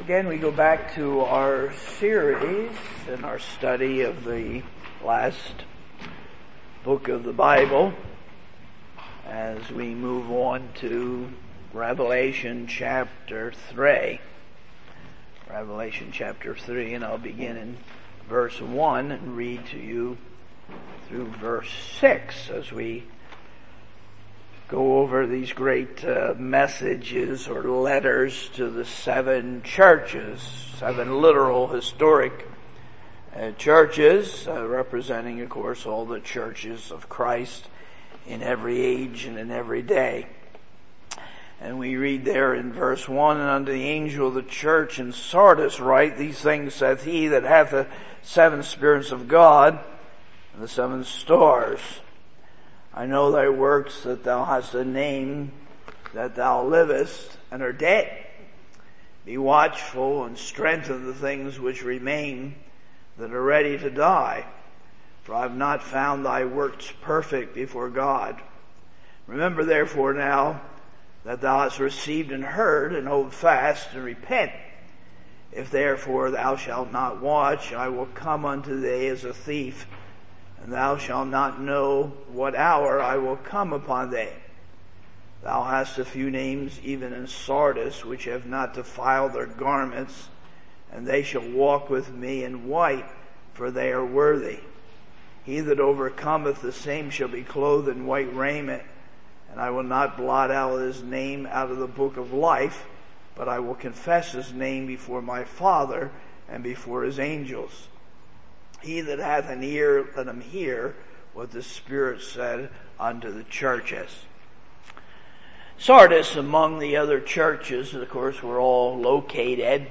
Again, we go back to our series and our study of the last book of the Bible as we move on to Revelation chapter 3. Revelation chapter 3, and I'll begin in verse 1 and read to you through verse 6 as we go over these great messages or letters to the seven churches, seven literal historic churches, representing, of course, all the churches of Christ in every age and in every day. And we read there in verse 1, "And unto the angel of the church in Sardis write, These things saith he that hath the seven spirits of God and the seven stars. I know thy works, that thou hast a name, that thou livest, and art dead. Be watchful and strengthen the things which remain, that are ready to die. For I have not found thy works perfect before God. Remember therefore now that thou hast received and heard, and hold fast and repent. If therefore thou shalt not watch, I will come unto thee as a thief, and thou shalt not know what hour I will come upon thee. Thou hast a few names even in Sardis, which have not defiled their garments, and they shall walk with me in white, for they are worthy. He that overcometh, the same shall be clothed in white raiment, and I will not blot out his name out of the book of life, but I will confess his name before my Father and before his angels. He that hath an ear, let him hear what the Spirit said unto the churches." Sardis, among the other churches, of course, were all located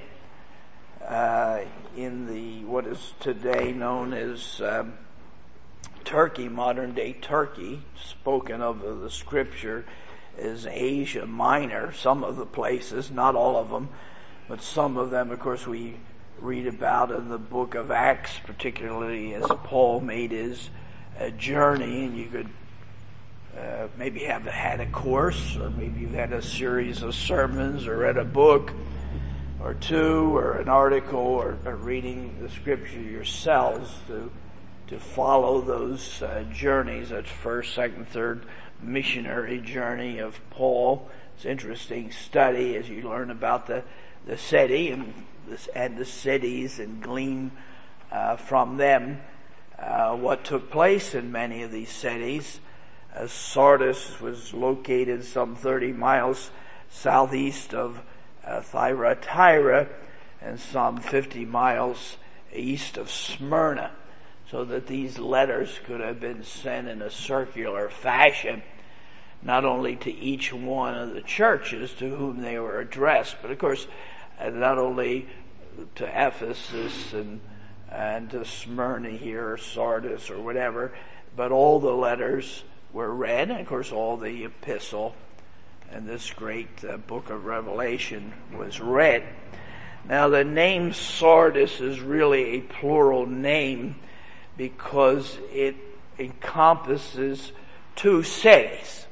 in the what is today known as Turkey, modern day Turkey, spoken of the Scripture as Asia Minor. Some of the places, not all of them, but some of them, of course, we read about in the book of Acts, particularly as Paul made his journey, and you could maybe have had a course, or maybe you've had a series of sermons, or read a book or two, or an article, or reading the Scripture yourselves to follow those journeys. That's first, second, third missionary journey of Paul. It's an interesting study as you learn about the city and the cities, and glean from them what took place in many of these cities. Sardis was located some 30 miles southeast of Thyatira and some 50 miles east of Smyrna, so that these letters could have been sent in a circular fashion, not only to each one of the churches to whom they were addressed, but of course not only to Ephesus and to Smyrna here, or Sardis, or whatever, but all the letters were read, and of course all the epistle and this great book of Revelation was read. Now the name Sardis is really a plural name because it encompasses two cities.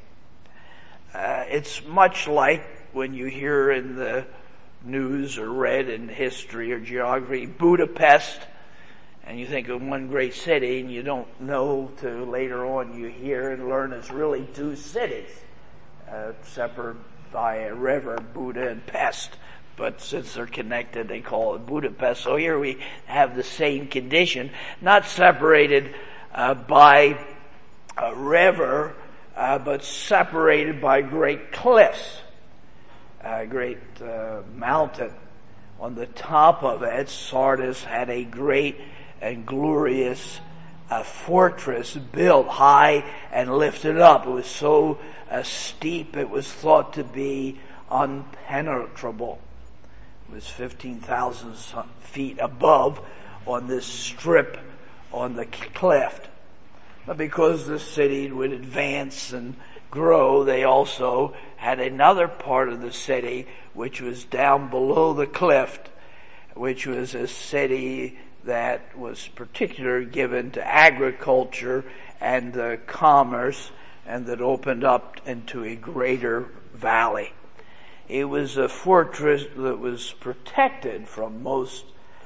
It's much like when you hear in the news or read in history or geography Budapest, and you think of one great city, and you don't know till later on you hear and learn it's really two cities, separate by a river, Buda and Pest, but since they're connected they call it Budapest. So here we have the same condition, not separated by a river, but separated by great cliffs. A great mountain. On the top of it, Sardis had a great and glorious fortress built high and lifted up. It was so steep it was thought to be unpenetrable. It was 15,000 feet above on this strip on the cliff. But because the city would advance and grow, they also had another part of the city which was down below the cliff, which was a city that was particularly given to agriculture and commerce, and that opened up into a greater valley. It was a fortress that was protected from most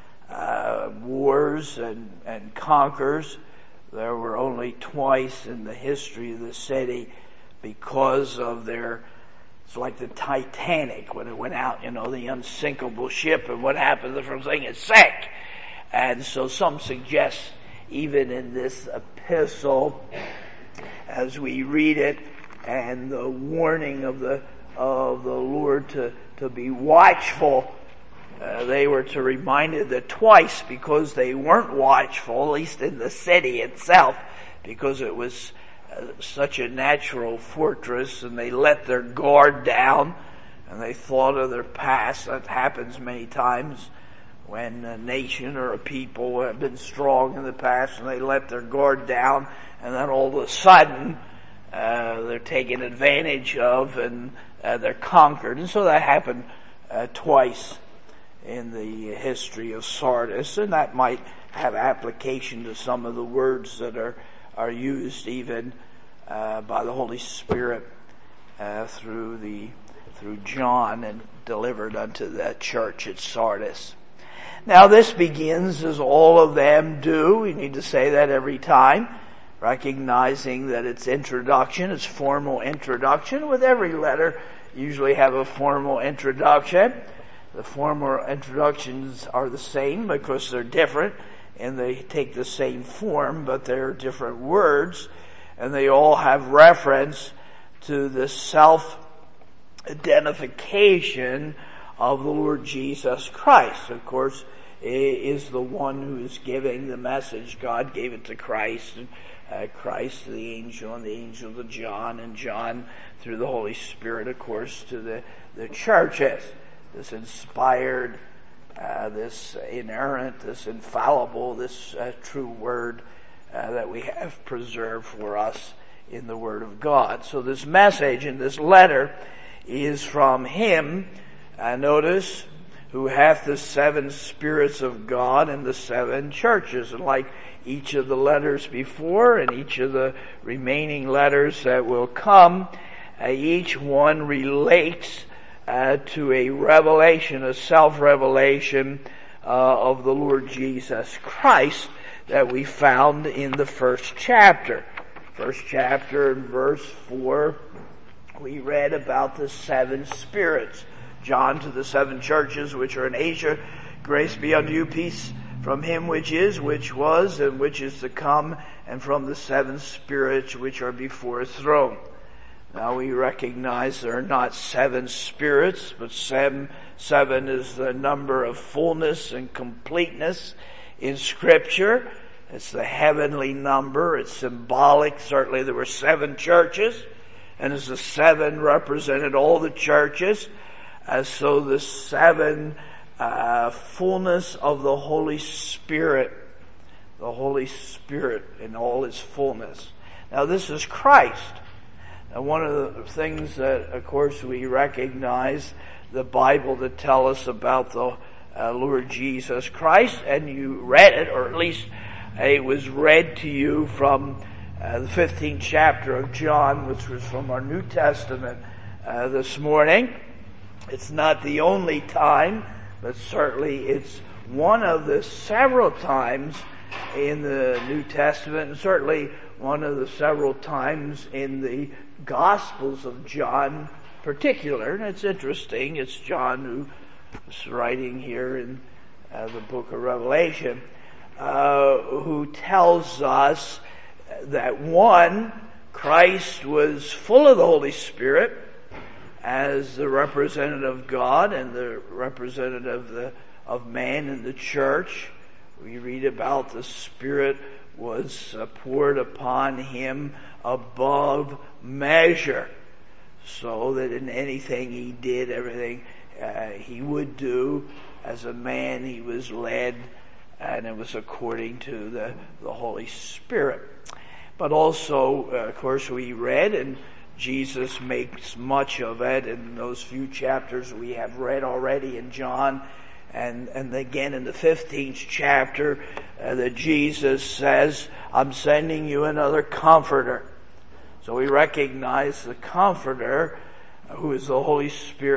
wars and conquers. There were only twice in the history of the city because of it's like the Titanic when it went out, the unsinkable ship, and what happened, the first thing it sank. And so some suggest, even in this epistle, as we read it, and the warning of the Lord to be watchful, they were to reminded that twice, because they weren't watchful, at least in the city itself, because it was such a natural fortress, and they let their guard down, and they thought of their past. That happens many times when a nation or a people have been strong in the past, and they let their guard down, and then all of a sudden they're taken advantage of, and they're conquered. And so that happened twice in the history of Sardis, and that might have application to some of the words that are used even by the Holy Spirit through John and delivered unto that church at Sardis. Now this begins, as all of them do, we need to say that every time, recognizing that it's formal introduction. With every letter, usually have a formal introduction. The formal introductions are the same because they're different, and they take the same form, but they're different words, and they all have reference to the self-identification of the Lord Jesus Christ. Of course, is the one who is giving the message. God gave it to Christ, and Christ to the angel, and the angel to John, and John through the Holy Spirit, of course, to the churches. This inspired, this inerrant, this infallible, this true word that we have preserved for us in the Word of God. So this message in this letter is from Him, notice, who hath the 7 spirits of God and the 7 churches. And like each of the letters before and each of the remaining letters that will come, each one relates to a revelation, a self-revelation of the Lord Jesus Christ that we found in the first chapter. First chapter in verse 4, we read about the 7 spirits. John to the 7 churches which are in Asia, grace be unto you, peace from Him which is, which was, and which is to come, and from the 7 spirits which are before His throne. Now we recognize there are not 7 spirits, but 7 is the number of fullness and completeness in Scripture. It's the heavenly number. It's symbolic. Certainly there were 7 churches, and as the 7 represented all the churches, so the 7 fullness of the Holy Spirit in all His fullness. Now this is Christ. And one of the things that, of course, we recognize the Bible that tell us about the Lord Jesus Christ, and you read it, or at least it was read to you from the 15th chapter of John, which was from our New Testament this morning. It's not the only time, but certainly it's one of the several times in the New Testament, and certainly one of the several times in the Gospels of John particular. And it's interesting, it's John who is writing here in the book of Revelation, who tells us that one, Christ was full of the Holy Spirit as the representative of God and the representative of man in the church. We read about the Spirit was poured upon Him above measure, so that in anything He did, everything He would do as a man, He was led, and it was according to the Holy Spirit. But also, of course, we read, and Jesus makes much of it in those few chapters we have read already in John, and again in the 15th chapter, that Jesus says, I'm sending you another comforter. So we recognize the comforter, who is the Holy Spirit,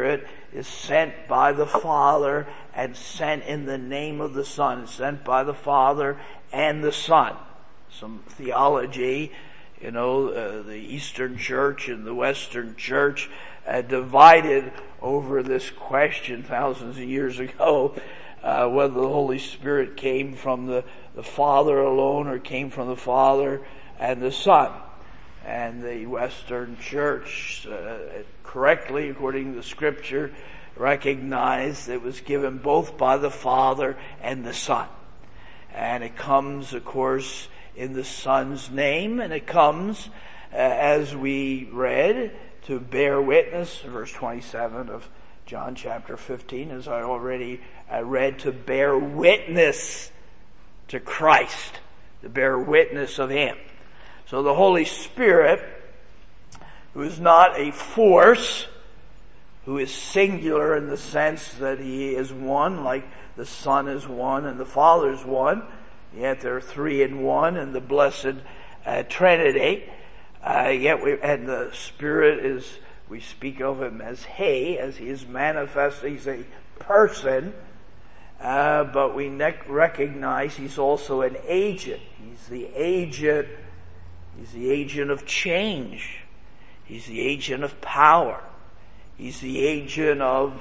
is sent by the Father and sent in the name of the Son. It's sent by the Father and the Son. Some theology, the Eastern Church and the Western Church divided over this question thousands of years ago, whether the Holy Spirit came from the Father alone or came from the Father and the Son. And the Western Church, correctly, according to the Scripture, recognized it was given both by the Father and the Son. And it comes, of course, in the Son's name, and it comes, as we read, to bear witness, verse 27 of John chapter 15, as I already read, to bear witness to Christ, to bear witness of Him. So the Holy Spirit, who is not a force, who is singular in the sense that He is one, like the Son is one and the Father is one, yet they're three in one in the blessed Trinity. And the Spirit we speak of Him as He is manifest. He's a person, but we recognize He's also an agent. He's the agent of change. He's the agent of power. He's the agent of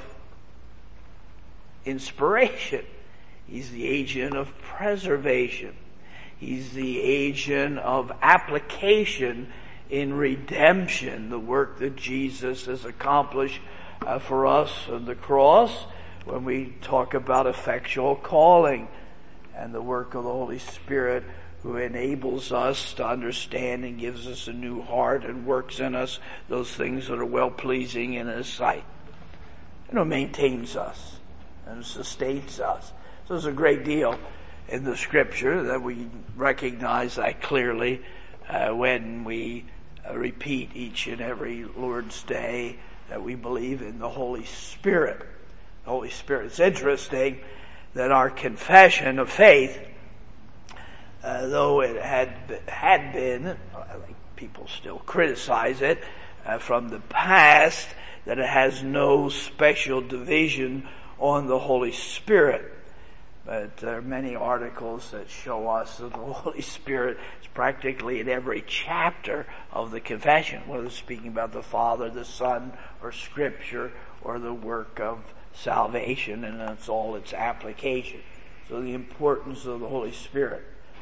inspiration. He's the agent of preservation. He's the agent of application in redemption, the work that Jesus has accomplished for us on the cross, when we talk about effectual calling and the work of the Holy Spirit, who enables us to understand and gives us a new heart and works in us those things that are well-pleasing in His sight. Maintains us and sustains us. So there's a great deal in the Scripture that we recognize that clearly when we repeat each and every Lord's Day that we believe in the Holy Spirit. The Holy Spirit. It's interesting that our confession of faith, though it had been, people still criticize it from the past, that it has no special division on the Holy Spirit. But there are many articles that show us that the Holy Spirit is practically in every chapter of the confession, whether it's speaking about the Father, the Son, or Scripture, or the work of salvation, and that's all its application. So the importance of the Holy Spirit.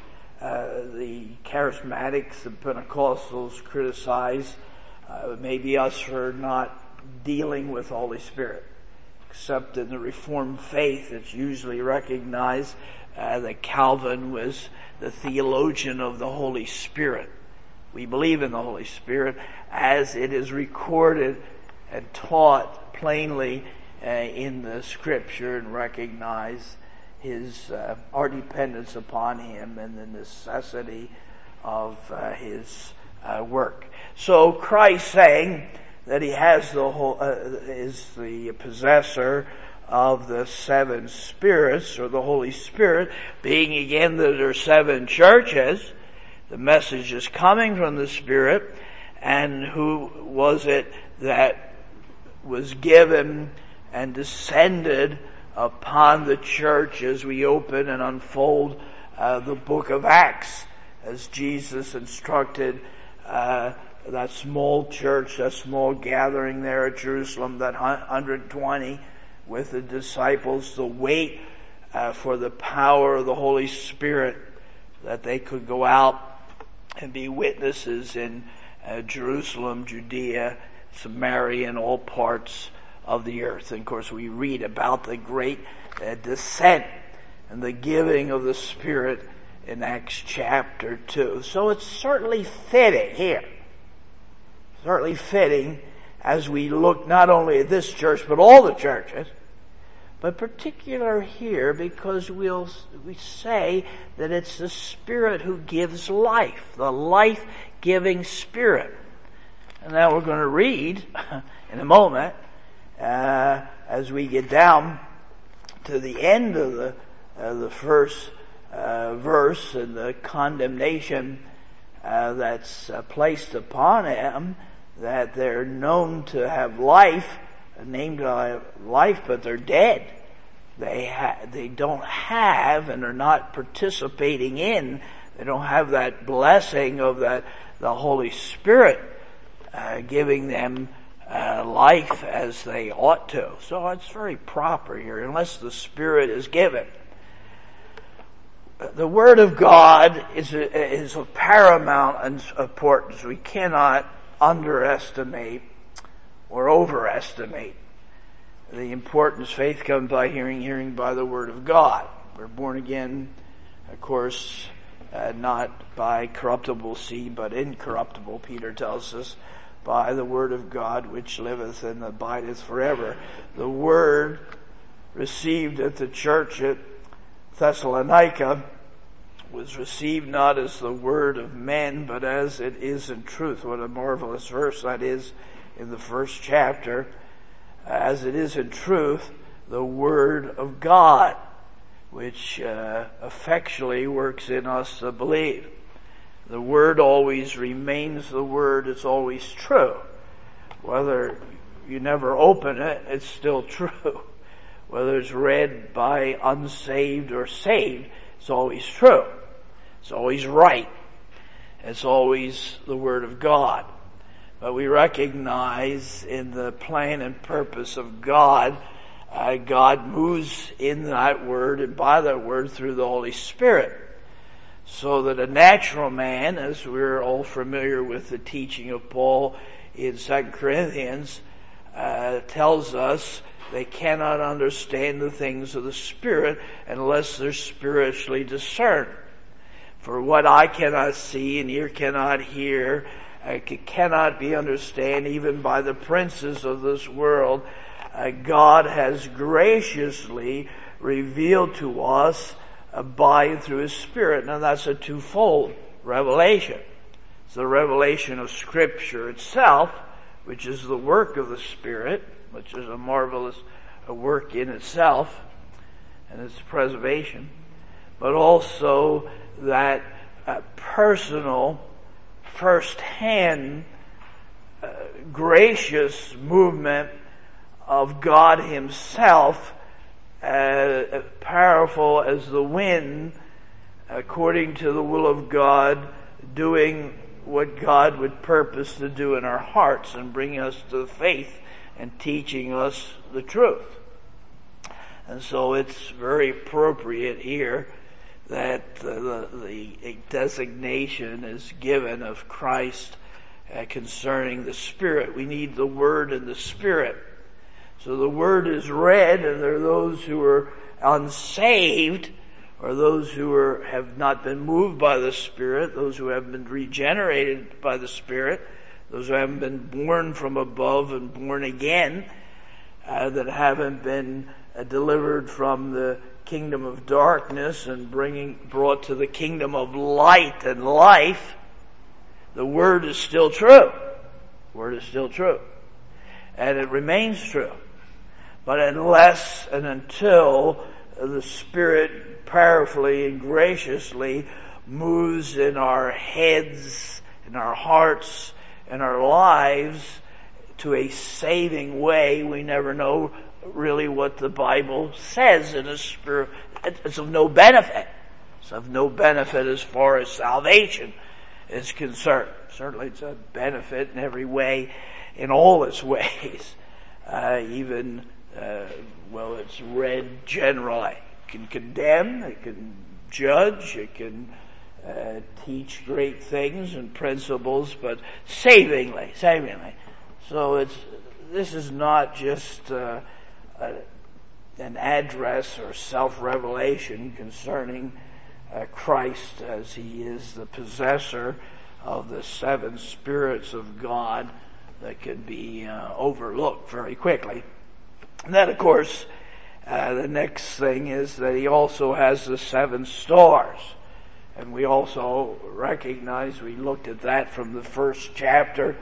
The charismatics, the Pentecostals criticize maybe us for not dealing with the Holy Spirit. Except in the Reformed faith, it's usually recognized that Calvin was the theologian of the Holy Spirit. We believe in the Holy Spirit as it is recorded and taught plainly in the Scripture, and recognize our dependence upon Him and the necessity of His work. So Christ saying that He has is the possessor of the seven spirits, or the Holy Spirit, being again that there are seven churches. The message is coming from the Spirit, and who was it that was given and descended upon the church as we open and unfold the book of Acts, as Jesus instructed that small church, that small gathering there at Jerusalem, that 120 with the disciples, to wait for the power of the Holy Spirit, that they could go out and be witnesses in Jerusalem, Judea, Samaria, and all parts of the earth. And of course we read about the great descent and the giving of the Spirit in Acts chapter 2. So it's certainly fitting here. Certainly fitting as we look not only at this church but all the churches, but particular here because we say that it's the Spirit who gives life, the life-giving Spirit. And now we're going to read in a moment as we get down to the end of the first verse and the condemnation that's placed upon them, that they're known to have life named life, but they're dead. They don't have and are not participating in. They don't have that blessing of the Holy Spirit giving them life as they ought to. So it's very proper here, unless the Spirit is given. The Word of God is of paramount importance. We cannot underestimate or overestimate the importance. Faith comes by hearing, hearing by the Word of God. We're born again, of course, not by corruptible seed, but incorruptible, Peter tells us, by the Word of God which liveth and abideth forever. The Word received at the church at Thessalonica was received not as the word of men, but as it is in truth. What a marvelous verse that is in the first chapter. As it is in truth, the Word of God, which effectually works in us to believe. The Word always remains the Word. It's always true. Whether you never open it, it's still true. Whether it's read by unsaved or saved, it's always true. It's always right. It's always the Word of God. But we recognize in the plan and purpose of God, God moves in that Word and by that Word through the Holy Spirit. So that a natural man, as we're all familiar with the teaching of Paul in 2 Corinthians, tells us they cannot understand the things of the Spirit unless they're spiritually discerned. For what eye cannot see and ear cannot hear, cannot be understood even by the princes of this world, God has graciously revealed to us by and through His Spirit. Now that's a twofold revelation. It's the revelation of Scripture itself, which is the work of the Spirit, which is a marvelous work in itself and its preservation, but also that personal, first-hand, gracious movement of God Himself, powerful as the wind, according to the will of God, doing what God would purpose to do in our hearts and bring us to faith and teaching us the truth. And so it's very appropriate here that the designation is given of Christ concerning the Spirit. We need the Word and the Spirit. So the Word is read, and there are those who are unsaved, or those who have not been moved by the Spirit, those who have been regenerated by the Spirit, those who haven't been born from above and born again, that haven't been delivered from the kingdom of darkness and brought to the kingdom of light and life. The Word is still true. The Word is still true. And it remains true. But unless and until the Spirit powerfully and graciously moves in our heads, in our hearts, in our lives to a saving way, we never know really what the Bible says in a spirit. It's of no benefit. It's of no benefit as far as salvation is concerned. Certainly it's a benefit in every way, in all its ways. It's read generally. It can condemn, it can judge, it can teach great things and principles, but savingly. So this is not just an address or self-revelation concerning Christ as He is the possessor of the seven spirits of God that can be overlooked very quickly. And then, of course, the next thing is that He also has the seven stars. And we also recognize, we looked at that from the first chapter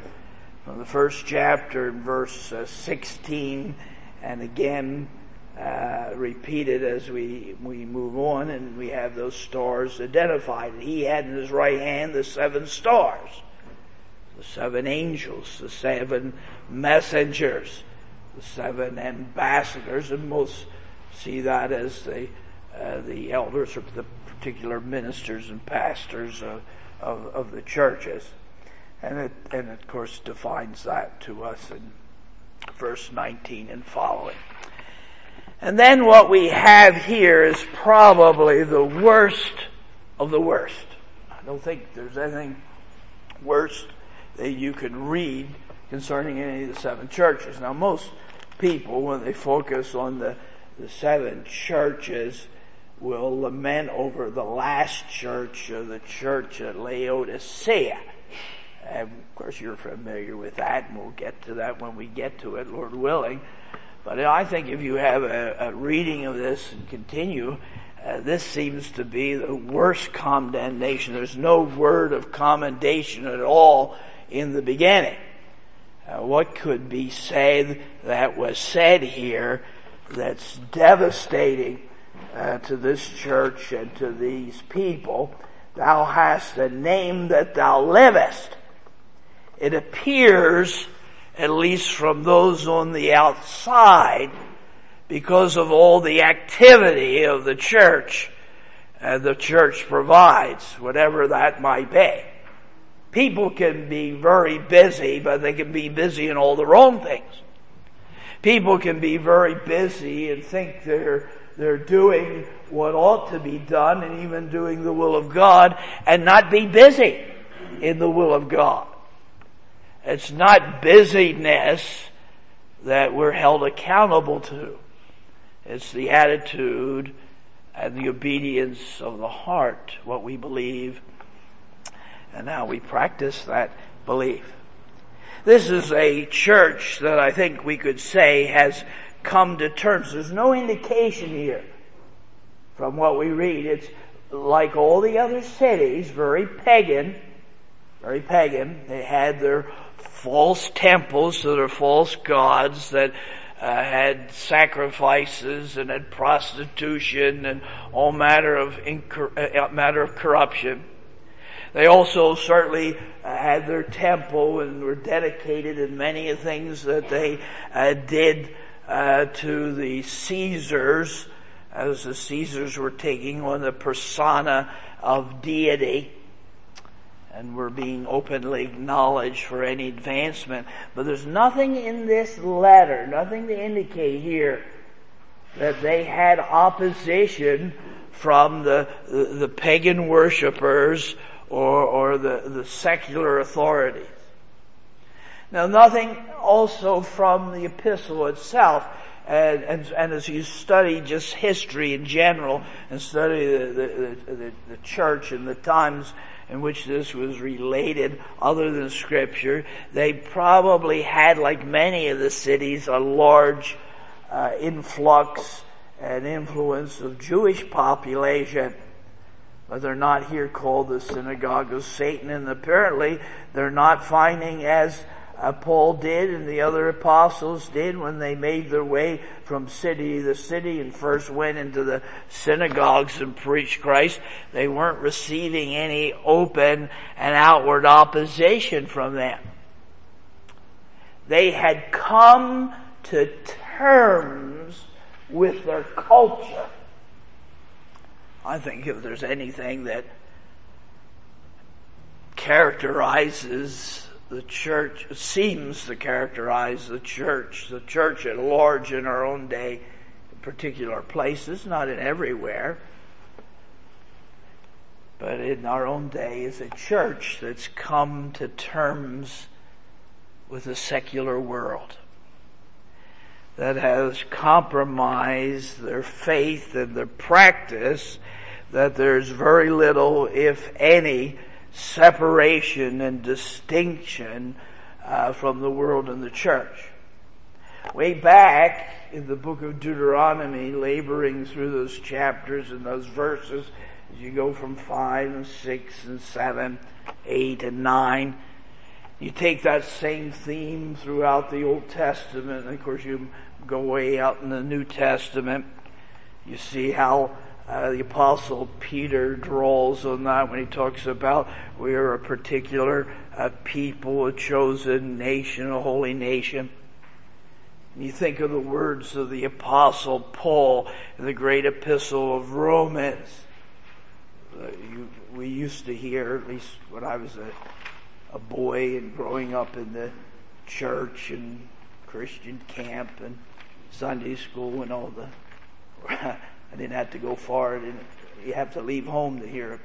in verse 16, and again repeated as we move on, and we have those stars identified. He had in His right hand the seven stars, the seven angels, the seven messengers the 7 ambassadors, and most see that as the elders or the particular ministers and pastors of the churches. And it of course defines that to us in verse 19 and following. And then what we have here is probably the worst of the worst. I don't think there's anything worse that you can read concerning any of the 7 churches. Now most people, when they focus on the 7 churches, will lament over the last church, the church at Laodicea. And of course you're familiar with that, and we'll get to that when we get to it, Lord willing. But I think if you have a reading of this and continue, this seems to be the worst condemnation. There's no word of commendation at all in the beginning. What could be said that was said here that's devastating to this church and to these people? Thou hast a name that thou livest. It appears, at least from those on the outside, because of all the activity of the church provides, whatever that might be. People can be very busy, but they can be busy in all the wrong things. People can be very busy and think they're doing what ought to be done and even doing the will of God and not be busy in the will of God. It's not busyness that we're held accountable to. It's the attitude and the obedience of the heart, what we believe, and how we practice that belief. This is a church that I think we could say has come to terms. There's no indication here from what we read. It's like all the other cities, very pagan. They had their false temples to their false gods that had sacrifices and had prostitution and all matter of corruption. They also certainly had their temple and were dedicated in many things that they did to the Caesars, as the Caesars were taking on the persona of deity and were being openly acknowledged for any advancement. But there's nothing in this letter, nothing to indicate here that they had opposition from the pagan worshipers or the secular authorities. Now, nothing also from the epistle itself. And as you study just history in general and study the church and the times in which this was related other than Scripture, they probably had, like many of the cities, a large influx and influence of Jewish population. But they're not here called the synagogue of Satan, and apparently they're not finding, as Paul did and the other apostles did when they made their way from city to city and first went into the synagogues and preached Christ. They weren't receiving any open and outward opposition from them. They had come to terms with their culture. I think if there's anything that characterizes the church, seems to characterize the church at large in our own day, in particular places, not in everywhere, but in our own day, is a church that's come to terms with the secular world, that has compromised their faith and their practice, that there's very little, if any, separation and distinction from the world and the church. Way back in the book of Deuteronomy, laboring through those chapters and those verses, as you go from 5 and 6 and 7, 8 and 9, you take that same theme throughout the Old Testament, and of course you go way out in the New Testament. You see how the Apostle Peter draws on that when he talks about we are a particular people, a chosen nation, a holy nation. You think of the words of the Apostle Paul in the great epistle of Romans. We used to hear, at least when I was a boy and growing up in the church and Christian camp and Sunday school and all the, I didn't have to go far. You have to leave home to hear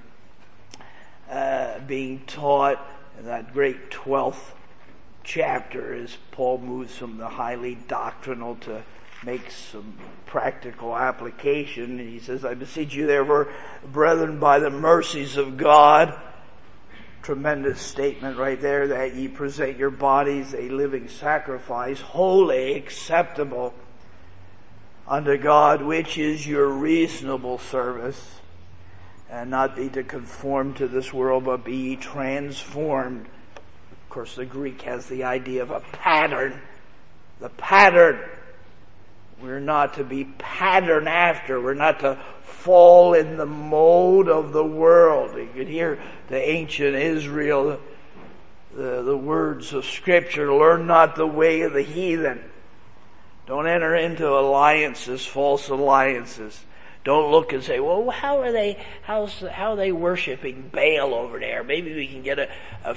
it. Being taught in that great 12th chapter as Paul moves from the highly doctrinal to make some practical application. And he says, I beseech you therefore, brethren, by the mercies of God, tremendous statement right there, that ye present your bodies a living sacrifice, holy, acceptable unto God, which is your reasonable service, and not be to conform to this world, but be ye transformed. Of course, the Greek has the idea of a pattern. The pattern. We're not to be patterned after. We're not to fall in the mold of the world. You could hear the ancient Israel, the words of Scripture, learn not the way of the heathen. Don't enter into alliances, false alliances. Don't look and say, well, how are they worshiping Baal over there? Maybe we can get a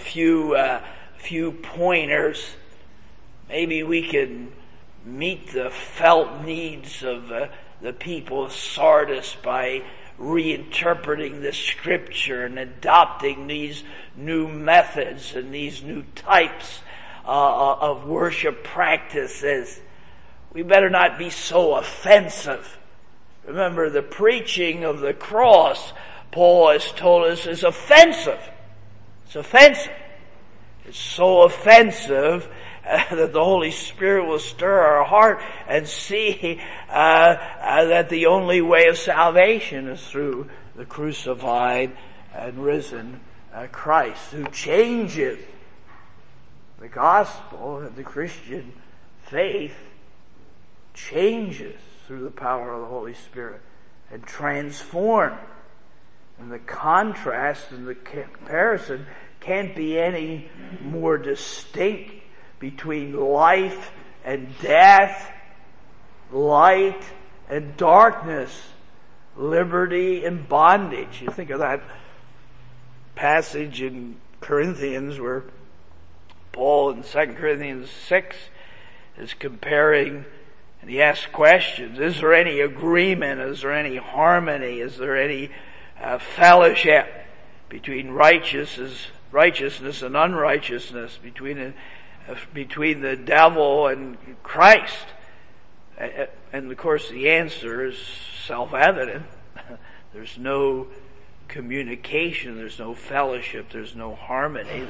few pointers. Maybe we can meet the felt needs of the people of Sardis by reinterpreting the Scripture and adopting these new methods and these new types of worship practices. We better not be so offensive. Remember, the preaching of the cross, Paul has told us, is offensive. It's offensive. It's so offensive that the Holy Spirit will stir our heart and see that the only way of salvation is through the crucified and risen Christ, who changes the gospel and the Christian faith, changes through the power of the Holy Spirit and transforms. And the contrast and the comparison can't be any more distinct between life and death, light and darkness, liberty and bondage. You think of that passage in Corinthians where Paul in 2 Corinthians 6 is comparing, and he asks questions. Is there any agreement? Is there any harmony? Is there any fellowship between righteousness and unrighteousness, between the devil and Christ? And of course the answer is self-evident. There's no communication, there's no fellowship, there's no harmony,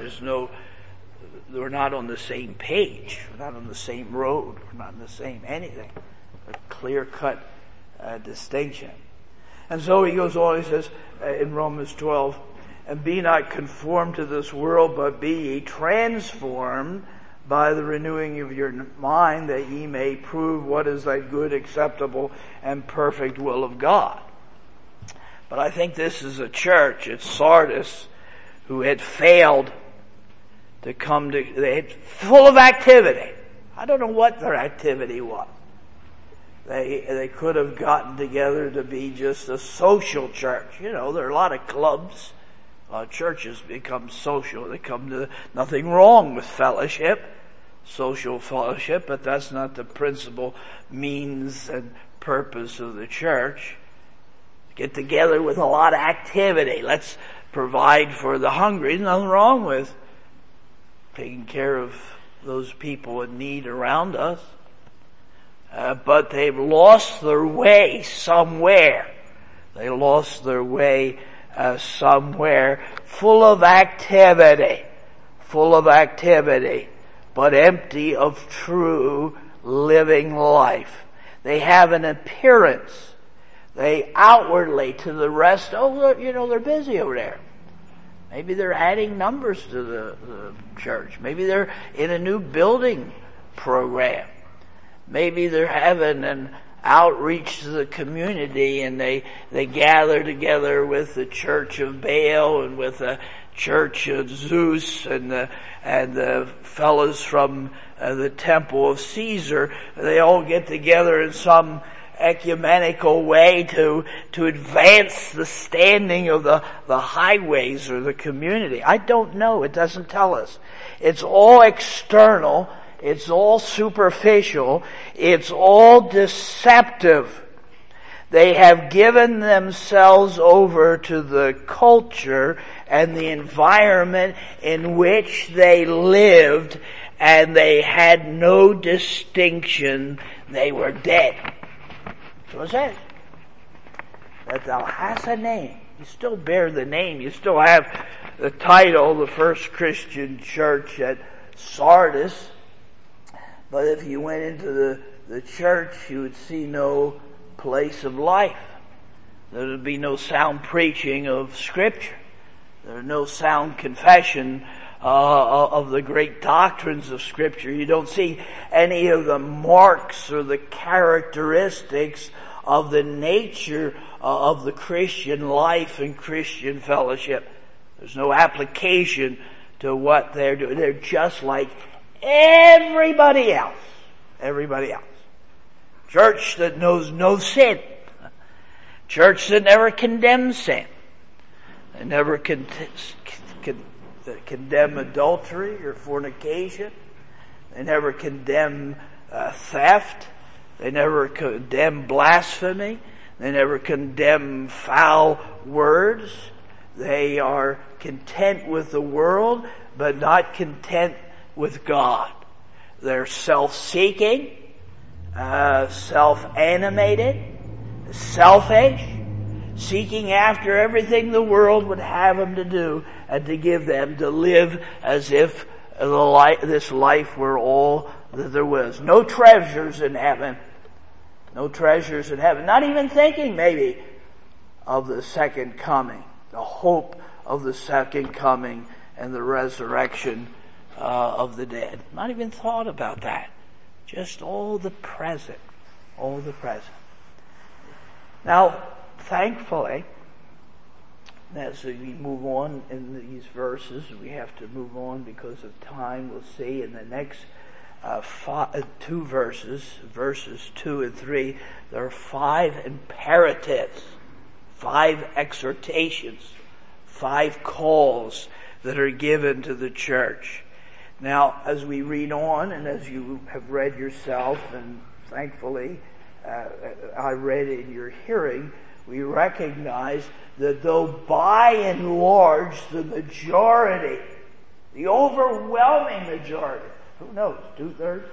we're not on the same page, we're not on the same road, we're not in the same anything. A clear-cut distinction. And so he goes on, he says in Romans 12, and be not conformed to this world, but be ye transformed by the renewing of your mind, that ye may prove what is that good, acceptable, and perfect will of God. But I think this is a church at Sardis who had failed to come to, they had full of activity. I don't know what their activity was. They could have gotten together to be just a social church. You know, there are a lot of clubs. A lot of churches become social. They come to nothing wrong with fellowship, social fellowship, but that's not the principal means and purpose of the church. Get together with a lot of activity. Let's provide for the hungry. There's nothing wrong with taking care of those people in need around us. But they've lost their way somewhere. They lost their way somewhere, full of activity, but empty of true living life. They have an appearance. They outwardly to the rest, they're busy over there. Maybe they're adding numbers to the church. Maybe they're in a new building program. Maybe they're having outreach to the community, and they gather together with the Church of Baal and with the Church of Zeus and the fellows from the Temple of Caesar. They all get together in some ecumenical way to advance the standing of the highways or the community. I don't know. It doesn't tell us. It's all external. It's all superficial. It's all deceptive. They have given themselves over to the culture and the environment in which they lived, and they had no distinction. They were dead. So it says that thou hast a name. You still bear the name. You still have the title, the first Christian church at Sardis. But if you went into the church, you would see no place of life. There would be no sound preaching of Scripture. There would no sound confession of the great doctrines of Scripture. You don't see any of the marks or the characteristics of the nature of the Christian life and Christian fellowship. There's no application to what they're doing. They're just like everybody else. Everybody else. Church that knows no sin. Church that never condemns sin. They never condemn adultery or fornication. They never condemn theft. They never condemn blasphemy. They never condemn foul words. They are content with the world, but not content with God. They're self-seeking, self-animated, selfish, seeking after everything the world would have them to do and to give them, to live as if this life were all that there was. No treasures in heaven. No treasures in heaven. Not even thinking maybe of the second coming, the hope of the second coming and the resurrection of the dead. Not even thought about that. Just all the present. All the present. Now, thankfully, as we move on in these verses, we have to move on because of time. We'll see in the next two verses 2 and 3, there are 5 imperatives, 5 exhortations, 5 calls that are given to the church. Now, as we read on, and as you have read yourself, and thankfully I read in your hearing, we recognize that though by and large the majority, the overwhelming majority, who knows, 2/3,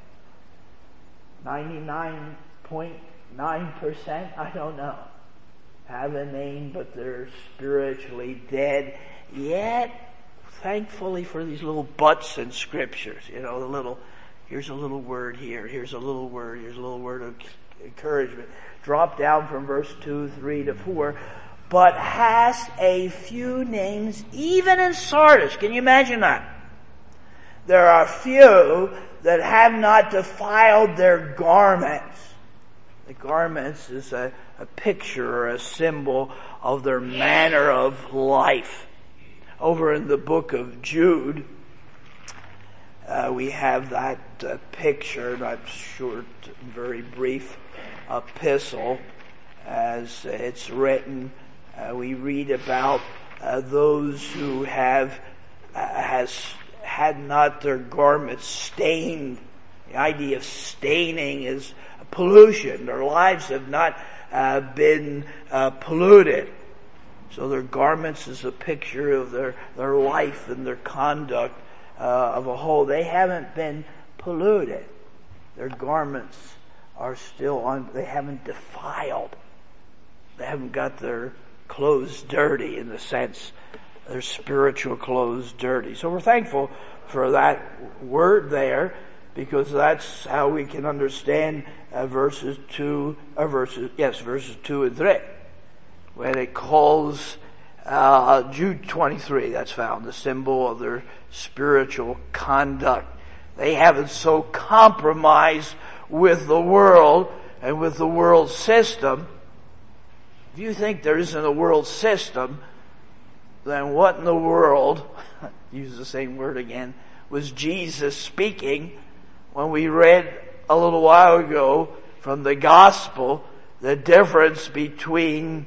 99.9%, I don't know, have a name but they're spiritually dead, yet thankfully for these little buts in scriptures, here's a little word here, here's a little word of encouragement. Drop down from verse 2, 3 to 4. But hast a few names even in Sardis. Can you imagine that? There are few that have not defiled their garments. The garments is a picture or a symbol of their manner of life. Over in the book of Jude, we have that picture, that short, very brief epistle, as it's written. We read about those who had not their garments stained. The idea of staining is pollution. Their lives have not been polluted. So their garments is a picture of their life and their conduct of a whole. They haven't been polluted. Their garments are still on. They haven't defiled. They haven't got their clothes dirty, in the sense their spiritual clothes dirty. So we're thankful for that word there, because that's how we can understand verses 2 and 3. When it calls Jude 23, that's found, the symbol of their spiritual conduct. They haven't so compromised with the world and with the world system. If you think there isn't a world system, then what in the world, use the same word again, was Jesus speaking when we read a little while ago from the gospel the difference between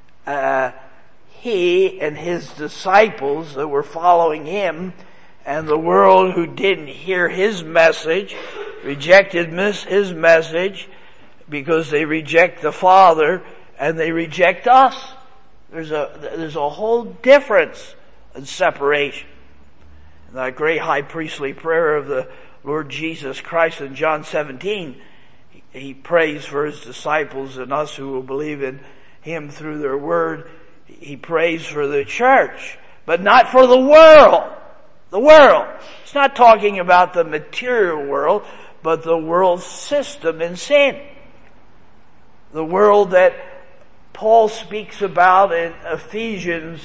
he and his disciples that were following him and the world who didn't hear his message, rejected his message because they reject the Father and they reject us. There's a whole difference and separation. In that great high priestly prayer of the Lord Jesus Christ in John 17, he prays for his disciples and us who will believe in him through their word. He prays for the church, but not for the world. The world. It's not talking about the material world, but the world system in sin. The world that Paul speaks about in Ephesians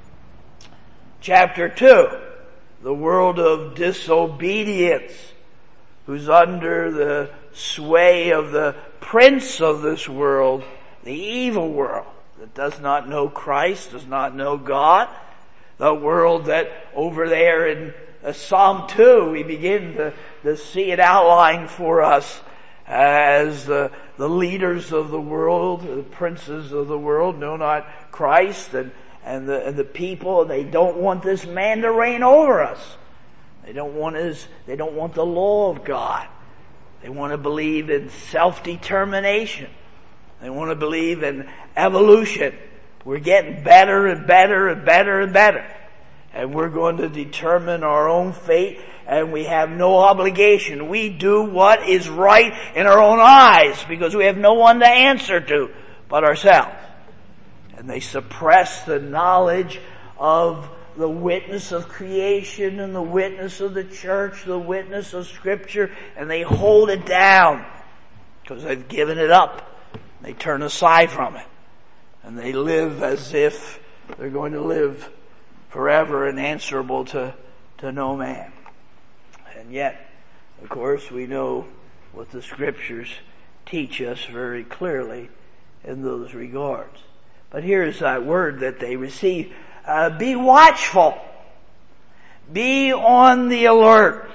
chapter 2. The world of disobedience, who's under the sway of the prince of this world, the evil world, that does not know Christ, does not know God. The world that over there in Psalm 2, we begin to see it outlined for us as the leaders of the world, the princes of the world know not Christ and the people, and they don't want this man to reign over us. They don't want the law of God. They want to believe in self-determination. They want to believe in evolution. We're getting better and better and better and better. And we're going to determine our own fate, and we have no obligation. We do what is right in our own eyes because we have no one to answer to but ourselves. And they suppress the knowledge of the witness of creation and the witness of the church, the witness of Scripture, and they hold it down because they've given it up. They turn aside from it. And they live as if they're going to live forever and answerable to no man. And yet, of course, we know what the Scriptures teach us very clearly in those regards. But here's that word that they receive. Be watchful. Be on the alert.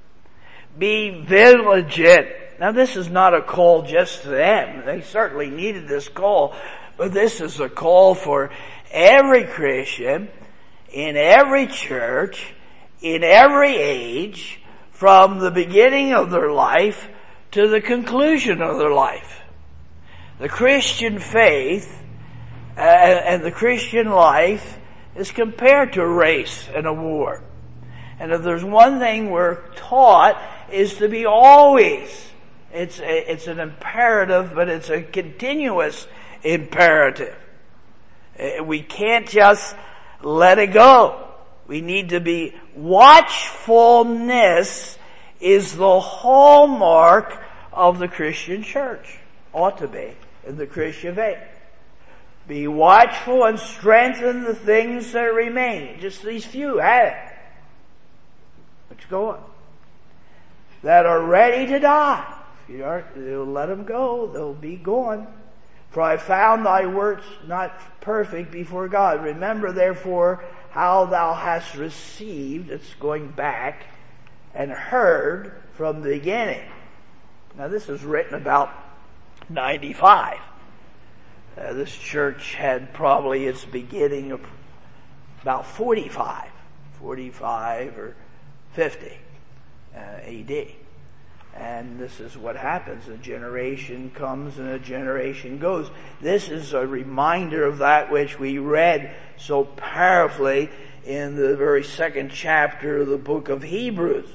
Be vigilant. Now this is not a call just to them. They certainly needed this call. But this is a call for every Christian, in every church, in every age, from the beginning of their life to the conclusion of their life. The Christian faith and the Christian life is compared to a race and a war. And if there's one thing we're taught is to be always. It's an imperative, but it's a continuous imperative. We can't just let it go. We need to be watchfulness is the hallmark of the Christian church. Ought to be in the Christian faith. Be watchful and strengthen the things that remain. Just these few. Let's go on. That are ready to die. If you aren't, you'll let them go. They'll be gone. For I found thy works not perfect before God. Remember therefore how thou hast received, it's going back, and heard from the beginning. Now this is written about 95. This church had probably its beginning of about 45 or 50 AD. And this is what happens. A generation comes and a generation goes. This is a reminder of that which we read so powerfully in the very second chapter of the book of Hebrews.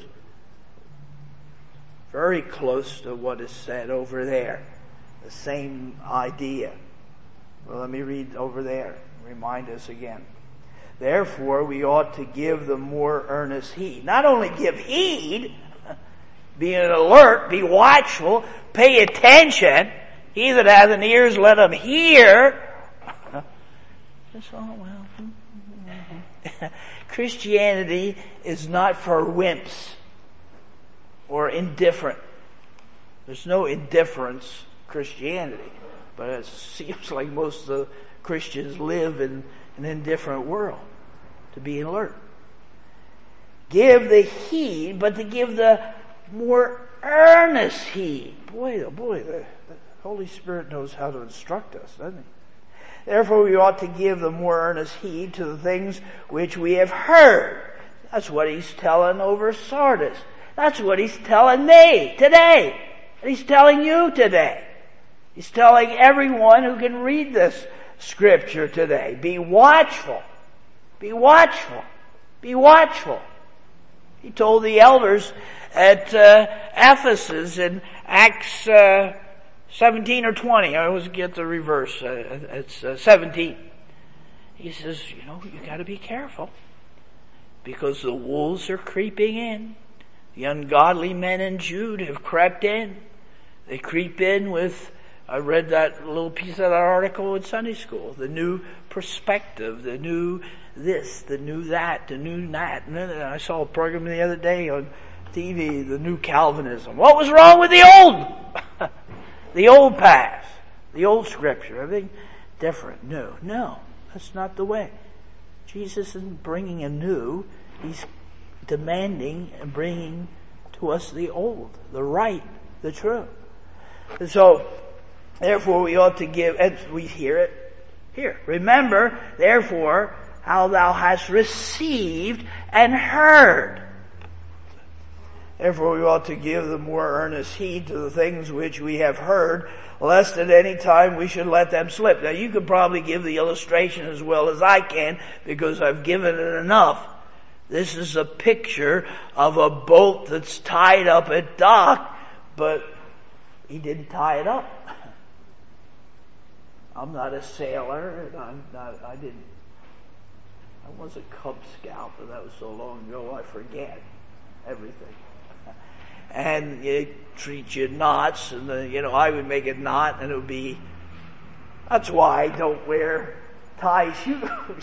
Very close to what is said over there. The same idea. Well, let me read over there. Remind us again. Therefore, we ought to give the more earnest heed. Not only give heed, be alert, be watchful, pay attention. He that hath an ears, let him hear. Christianity is not for wimps or indifferent. There's no indifference Christianity. But it seems like most of the Christians live in an indifferent world, to be alert. Give the heed, but to give the more earnest heed. Boy, oh boy, the Holy Spirit knows how to instruct us, doesn't he? Therefore we ought to give the more earnest heed to the things which we have heard. That's what he's telling over Sardis. That's what he's telling me today. And he's telling you today. He's telling everyone who can read this scripture today. Be watchful. Be watchful. Be watchful. He told the elders at Ephesus in Acts 17 or 20. I always get the reverse. It's 17. He says, you got to be careful because the wolves are creeping in. The ungodly men in Jude have crept in. They creep in with, I read that little piece of that article in Sunday school, the new perspective, the new this, the new that, the new that. And then I saw a program the other day on TV, the new Calvinism. What was wrong with the old? The old past, the old scripture, everything different, new. No, that's not the way. Jesus isn't bringing a new. He's demanding and bringing to us the old, the right, the true. And so, therefore we ought to give, and we hear it here. Remember, therefore, how thou hast received and heard. Therefore we ought to give the more earnest heed to the things which we have heard, lest at any time we should let them slip. Now you could probably give the illustration as well as I can, because I've given it enough. This is a picture of a boat that's tied up at dock, but he didn't tie it up. I'm not a sailor, and I was a Cub Scout, but that was so long ago I forget everything. And it treats you knots, and I would make a knot, and it would be, that's why I don't wear tie shoes.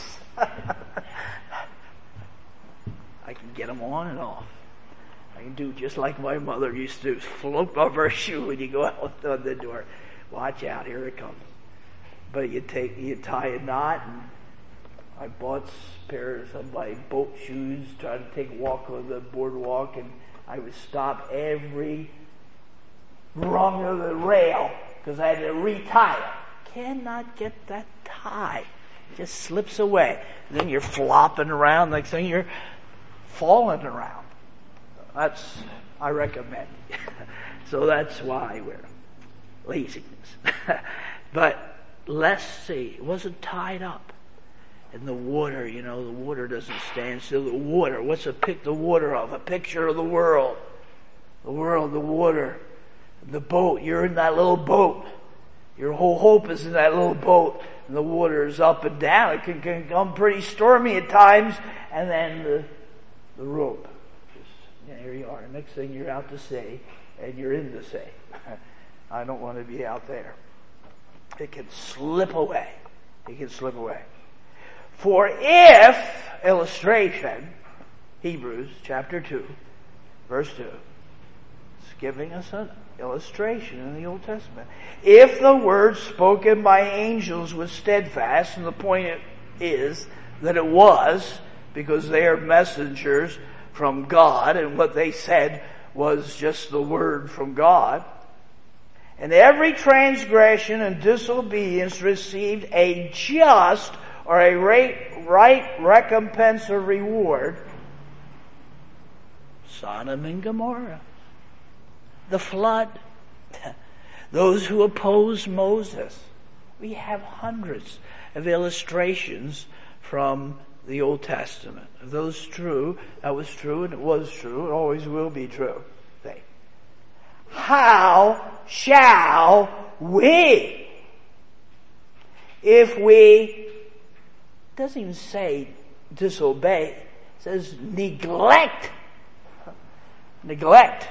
I can get them on and off. I can do just like my mother used to, float off her shoe when you go out the door. Watch out, here it comes. But you tie a knot, and I bought pairs of my boat shoes, trying to take a walk on the boardwalk, and I would stop every rung of the rail because I had to retie it. Cannot get that tie. It just slips away. And then you're flopping around. Next thing you're falling around. I recommend. So that's why we're laziness. But let's see. It wasn't tied up. And the water, the water doesn't stand still. The water, what's the water of? A picture of the world. The world, the water, the boat. You're in that little boat. Your whole hope is in that little boat. And the water is up and down. It can become pretty stormy at times. And then the rope. Here you are. Next thing you're out to sea. And you're in the sea. I don't want to be out there. It can slip away. It can slip away. For if, illustration, Hebrews chapter 2, verse 2, it's giving us an illustration in the Old Testament. If the word spoken by angels was steadfast, and the point is that it was, because they are messengers from God, and what they said was just the word from God, and every transgression and disobedience received a just or a right recompense or reward. Sodom and Gomorrah, the flood, those who opposed Moses. We have hundreds of illustrations from the Old Testament. If those true, that was true, and it was true, it always will be true. How shall we, if we, it doesn't even say disobey, it says neglect. Neglect.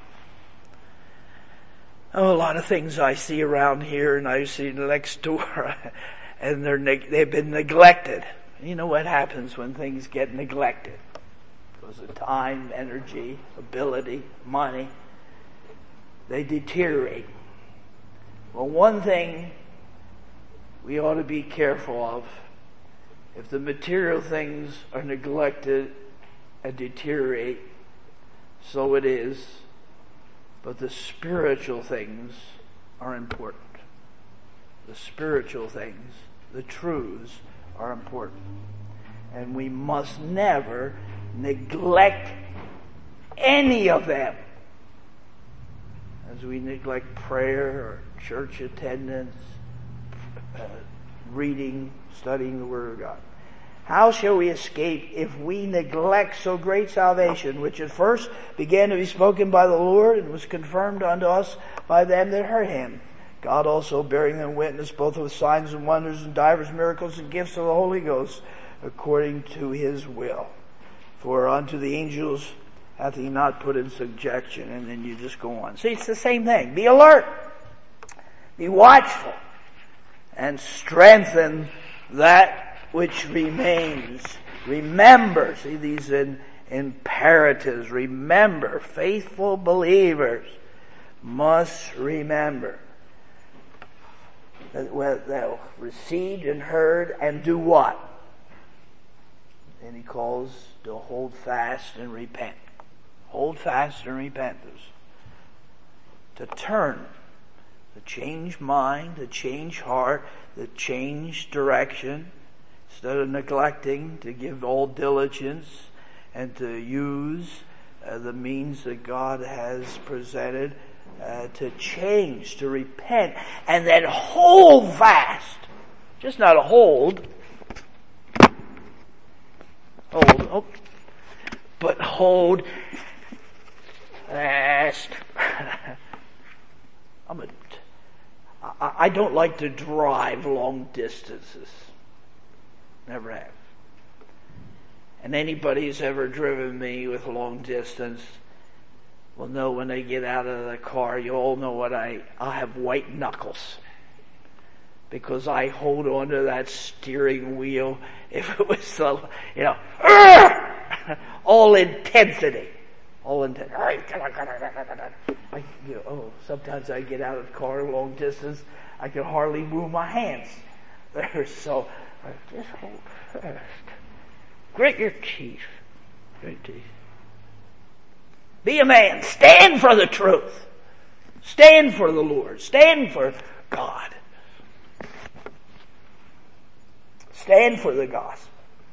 Oh, a lot of things I see around here, and I see next door, and they've been neglected. You know what happens when things get neglected? Because of time, energy, ability, money. They deteriorate. Well, one thing we ought to be careful of, if the material things are neglected and deteriorate, so it is, but the spiritual things are important. The spiritual things, the truths, are important. And we must never neglect any of them, as we neglect prayer or church attendance, reading, studying the Word of God. How shall we escape if we neglect so great salvation, which at first began to be spoken by the Lord and was confirmed unto us by them that heard him? God also bearing them witness both with signs and wonders and divers miracles and gifts of the Holy Ghost, according to his will. For unto the angels hath he not put in subjection. And then you just go on. See, it's the same thing. Be alert. Be watchful. And strengthen that which remains. Remember. See, these imperatives. Remember. Faithful believers must remember that they'll received and heard and do what? And he calls to hold fast and repent. Hold fast and repent. To turn, to change mind, to change heart, to change direction. Instead of neglecting, to give all diligence and to use the means that God has presented to change, to repent, and then hold fast. Just not a hold, but hold fast. I don't like to drive long distances. Never have. And anybody who's ever driven me with long distance will know when they get out of the car, you all know what I'll have white knuckles. Because I hold on to that steering wheel. If it was, all intensity. Sometimes I get out of the car long distance, I can hardly move my hands. They're so, just hold fast. Grit your teeth. Be a man. Stand for the truth. Stand for the Lord. Stand for God. Stand for the gospel.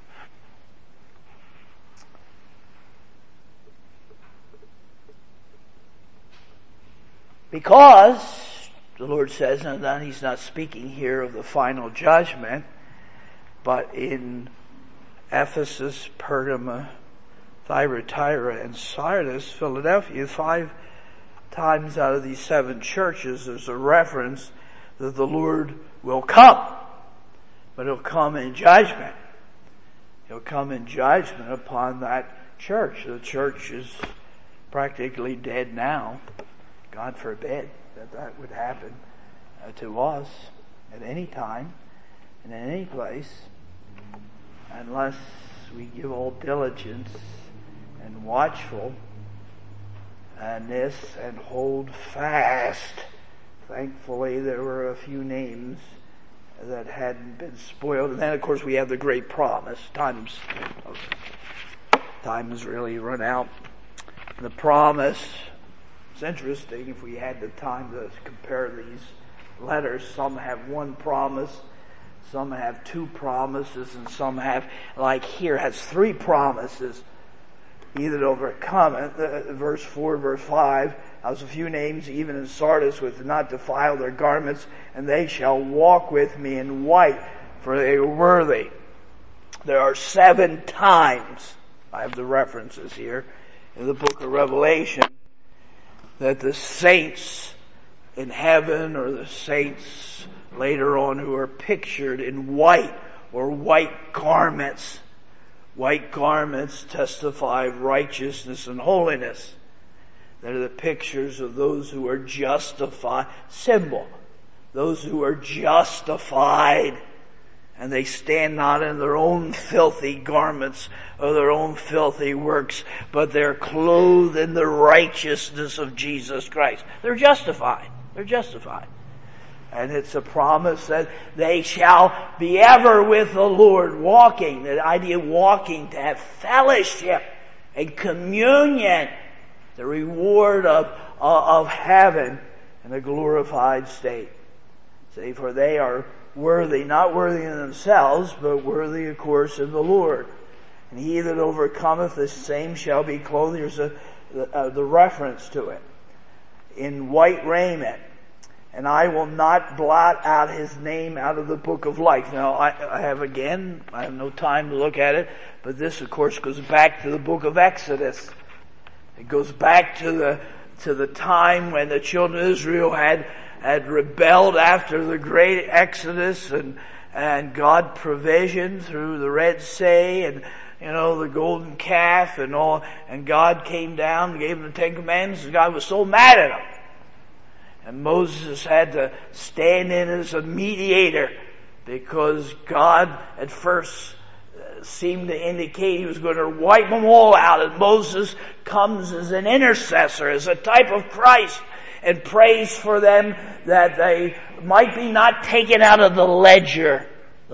Because the Lord says, and then he's not speaking here of the final judgment, but in Ephesus, Pergamum, Thyatira, and Sardis, Philadelphia, 5 times out of these 7 churches, there's a reference that the Lord will come. But he'll come in judgment. He'll come in judgment upon that church. The church is practically dead now. God forbid that would happen to us at any time and in any place, unless we give all diligence and watchfulness and hold fast. Thankfully, there were a few names that hadn't been spoiled. And then, of course, we have the great promise. Time has really run out. The promise, it's interesting if we had the time to compare these letters. Some have one promise, some have 2 promises, and some have, like here, has 3 promises. Either to overcome it, verse 4, verse 5, there's a few names, even in Sardis, with not defile their garments, and they shall walk with me in white, for they are worthy. There are 7 times, I have the references here, in the book of Revelation, that the saints in heaven, or the saints later on who are pictured in white, or white garments. White garments testify of righteousness and holiness. They're the pictures of those who are justified. Symbol. Those who are justified. And they stand not in their own filthy garments or their own filthy works, but they're clothed in the righteousness of Jesus Christ. They're justified. They're justified. And it's a promise that they shall be ever with the Lord, walking. The idea of walking, to have fellowship and communion, the reward of heaven in a glorified state. See, for they are worthy, not worthy in themselves, but worthy, of course, in the Lord. And he that overcometh, the same shall be clothed. Here's the reference to it. In white raiment. And I will not blot out his name out of the book of life. Now, I have no time to look at it, but this, of course, goes back to the book of Exodus. It goes back to the time when the children of Israel had rebelled after the great Exodus, and God provisioned through the Red Sea and, the golden calf and all, and God came down and gave them the Ten Commandments, and God was so mad at them. And Moses had to stand in as a mediator, because God at first seemed to indicate he was going to wipe them all out. And Moses comes as an intercessor, as a type of Christ, and prays for them that they might be not taken out of the ledger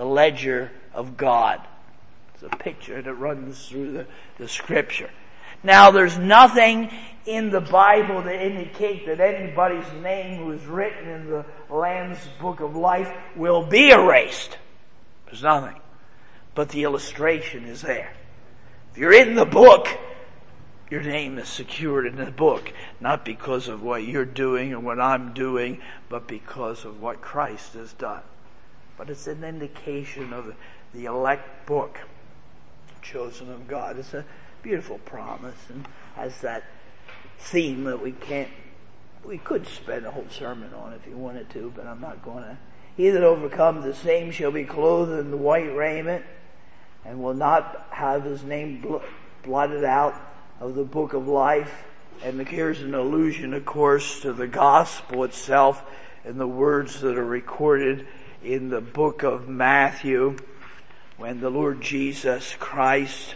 of God. It's a picture that runs through the scripture. Now, there's nothing in the Bible to indicate that anybody's name who is written in the Lamb's Book of Life will be erased. There's nothing. But the illustration is there. If you're in the book, your name is secured in the book, not because of what you're doing or what I'm doing, but because of what Christ has done. But it's an indication of the elect book, chosen of God. It's a beautiful promise, and has that theme that we could spend a whole sermon on if you wanted to, but I'm not going to. He that overcomes, the same shall be clothed in the white raiment, and will not have his name blotted out of the book of life. And here's an allusion, of course, to the gospel itself and the words that are recorded in the book of Matthew, when the Lord Jesus Christ,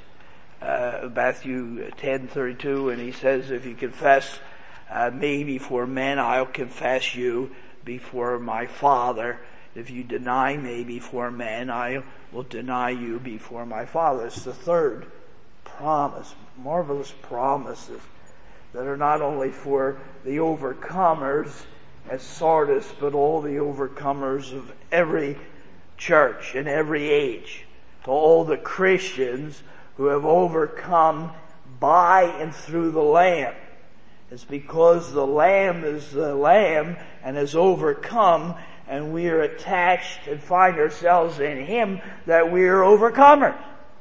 Matthew 10:32, and he says, if you confess me before men, I'll confess you before my Father. If you deny me before men, I will deny you before my Father. It's the third promise, marvelous promises that are not only for the overcomers at Sardis, but all the overcomers of every church in every age, to all the Christians who have overcome by and through the Lamb. It's because the Lamb is the Lamb and has overcome, and we are attached and find ourselves in Him, that we are overcomers.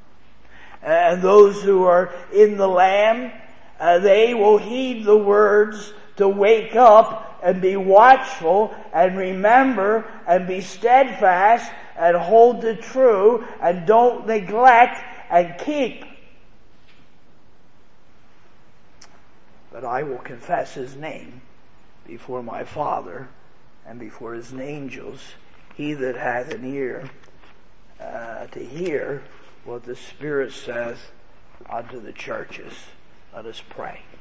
And those who are in the Lamb, they will heed the words to wake up and be watchful and remember and be steadfast and hold the true and don't neglect and keep. But I will confess His name before my Father and before His angels. He that hath an ear to hear what the Spirit saith unto the churches. Let us pray.